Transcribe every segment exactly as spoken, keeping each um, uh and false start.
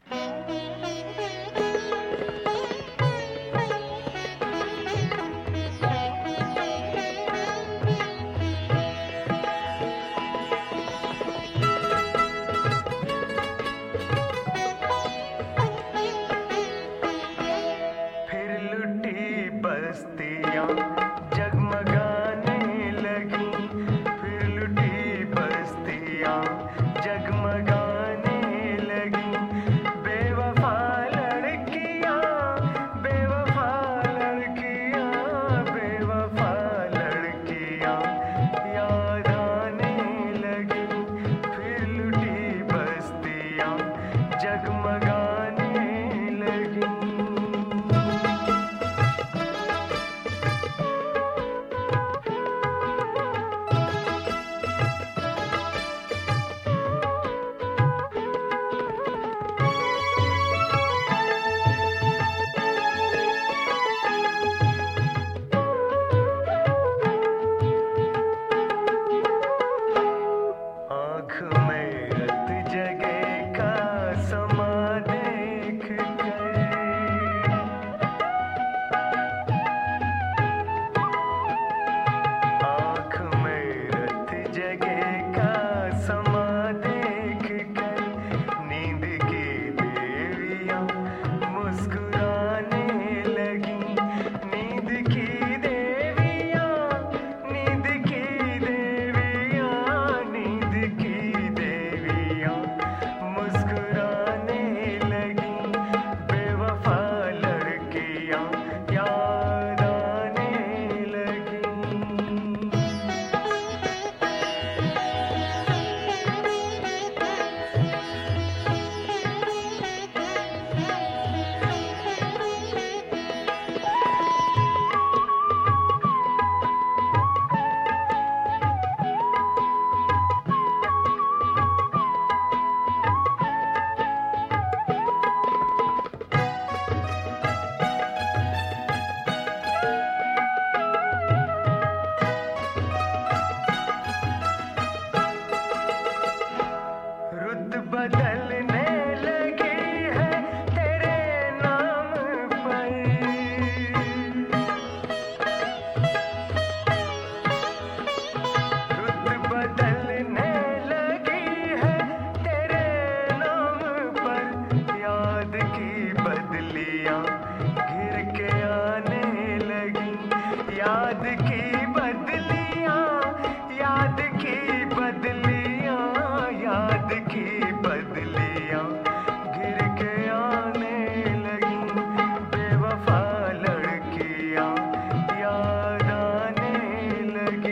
बस्तियाँ जगमगाने लगी, फिर लुटी बस्तियाँ जगमगाने लगी। बेवफा लड़कियाँ, बेवफा लड़कियाँ, बेवफा लड़कियाँ याद आने लगी, फिर लुटी बस्तियाँ जगमगाने लगी। बदलने लगी है तेरे नाम पर, रुत बदलने लगी है तेरे नाम पर। याद की बदलियां घिर के आने लगी, याद की बदलियां, याद की बदलियां, याद की बदलियां घिर के आने लगी। बेवफा लड़कियां याद आने लगी।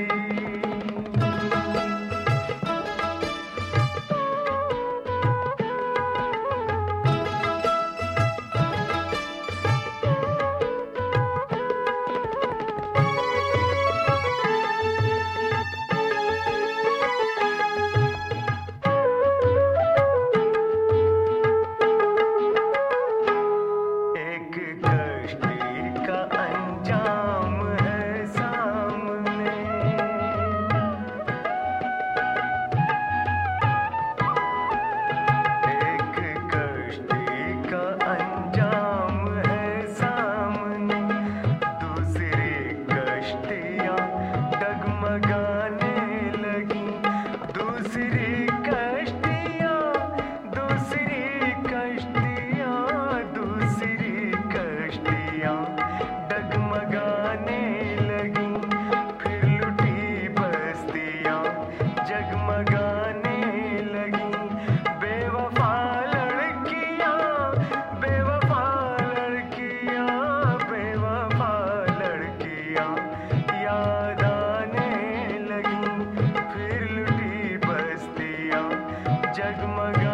जगमग